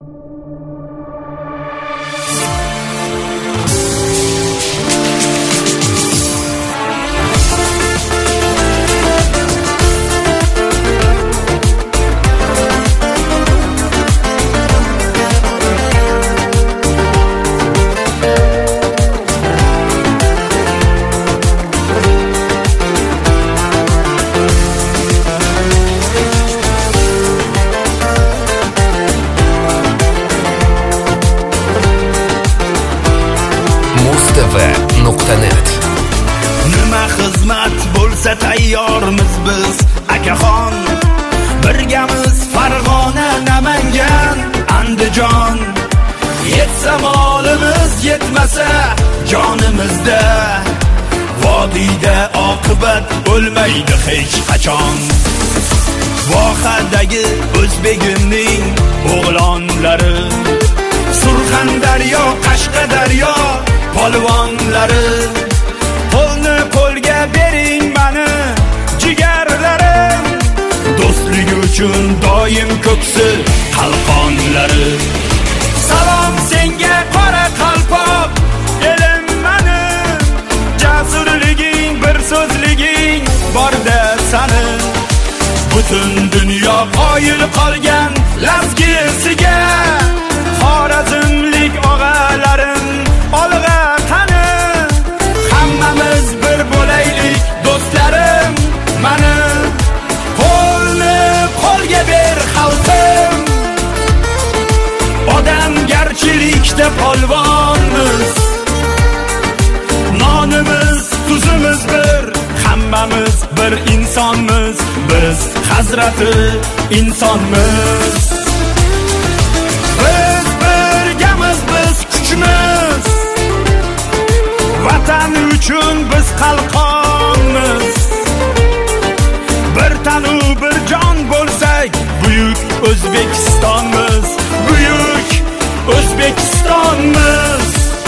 mustv.net. Nima xizmat bo'lsa tayyormiz biz akaxon, birgamiz Farg'ona, Namangan, Andijon. Yetsa molimiz, yetmasa jonimizda, vodiyda oqibat bo'lmaydi hech qachon. Vohadagi o'zbegimning o'g'lonlari, Surxondaryo, Qashqadaryo polvonlari, qo'lni qo'lga bering mani jigarlarim, do'stlik uchun doim ko'ksi qalqonlari. Salom senga qora qalpoq elim mani, jasurliging, bir so'zliging borda sani. Butun dunyo qoyil qolgan lazgisiga, Xorazmlik og'alarim olg'a qani. Hammamiz bir bo'laylik do'stlarim mani, qo'lni qo'lga ber xalqim. Odamgarchilikda polvonmiz, nonimiz tuzimiz bir, hammamiz bir insonmiz, biz Hazrati insonmiz. Biz birgamiz, biz kuchmiz, vatan uchun biz qalqonmiz. Bir tanu bir jon bo'lsak, buyuk O'zbekistonmiz, buyuk O'zbekistonmiz.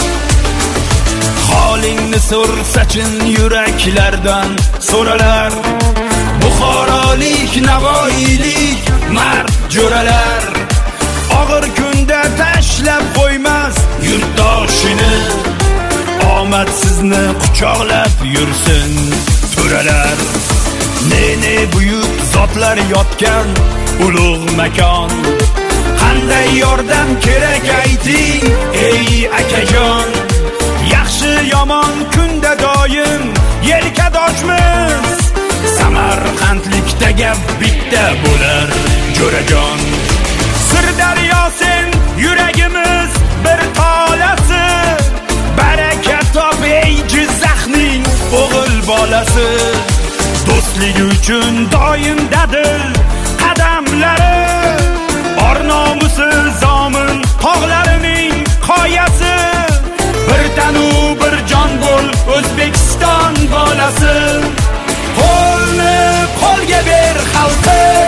Holingni so'rsachin yuraklardan so'ralar, Buxorolik, Navoiylik mard jo'ralar. Og'ir kunda tashlab qo'ymas yurtdoshini, omad sizni quchoqlab yursin to'ralar. Ne buyuk zotlar yotgan ulug' makon, qanday yordam kerak ayting ey akajon. Yaxshi yomon kunda doim yelkadoshmiz, Samarqandlikda gap bitta bo'lar jo'rajon. Sirdaryo sen yuragimiz bir tolasi, baraka top ey Jizzaxning o'g'il bolasi. Do'stlik uchun doim dadil qadamlari, or-nomusi zomin tog'larining qoyasi. Bir tanu bir jon bo'l O'zbekiston bolasi, qo'lni qo'lga ber xalqim.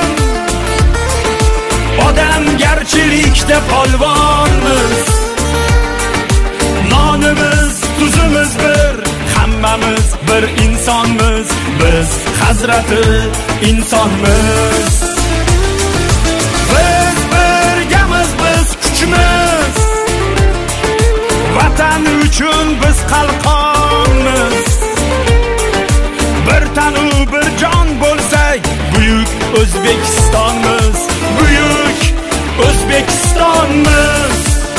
Odamgarchilikda polvonmiz, nonimiz tuzimiz bir, hammamiz bir insonmiz, biz Hazrati insonmiz. Biz birgamiz, biz kuchmiz, vatan uchun biz qalqonmiz. Bir tanu bir jon bo'lsak, buyuk O'zbekistonmiz, buyuk O'zbekistonmiz.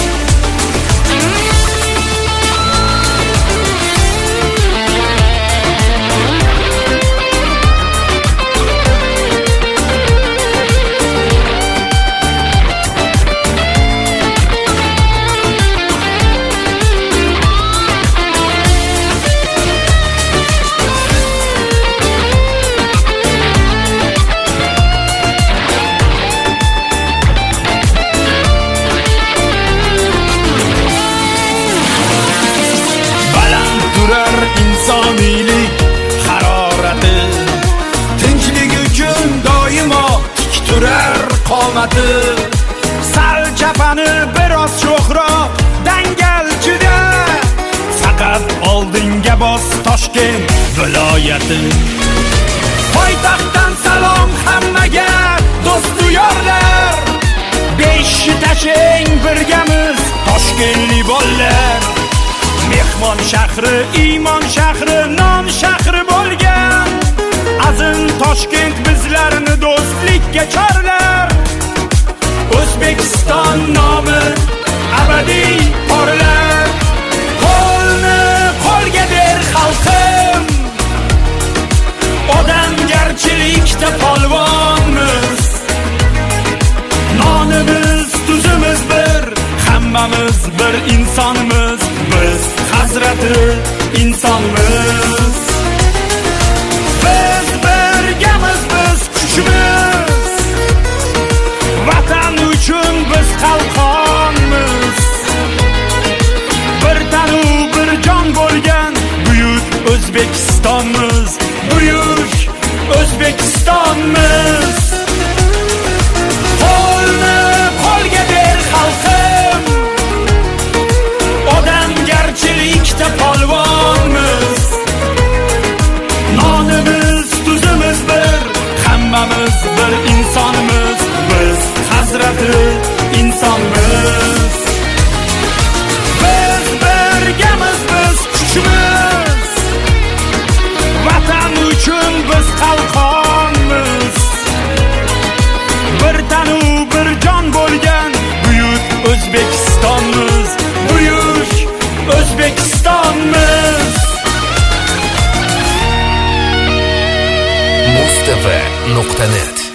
insoniylik harorati, tinchlik uchun doimo tik turar qomati. Sal chapani biroz sho'xroq dangalchida, faqat oldinga bos Toshkent viloyati. Poytaxtdan salom hammaga do'stu yorlar, 5 boshi tashing birgamiz Toshkentli bollar. Mehmon shahri, iymon shahri, non shahri bo'lgan. Azin Toshkent bizlarni do'stlikka chorlar. O'zbekiston nomi abadiy porlar. Qo'lni qo'lga ber xalqim, odamgarchilikda polvonmiz. Nonimiz, tuzimiz bir, hammamiz bir insonmiz. Biz hazrati insonmiz. Biz birgamiz, biz kuchimiz. Vatan uchun biz qalqonmiz. Bir tanu bir jon bo'lgan buyuk O'zbekistonmiz. Buyuk O'zbekistonmiz. Qo'lni qo'lga ber xalqim, odamgarchilikda polvonmiz. Nonimiz, tuzimiz bir, hammamiz bir insonmiz. Biz hazrati insonmiz. Biz birgamiz, biz kuchimiz. Vatan uchun biz qalqonmiz. Bir tanu bir jon bo'lgan buyuk O'zbekistonmiz. Buyuk O'zbekistonmiz. mustv.net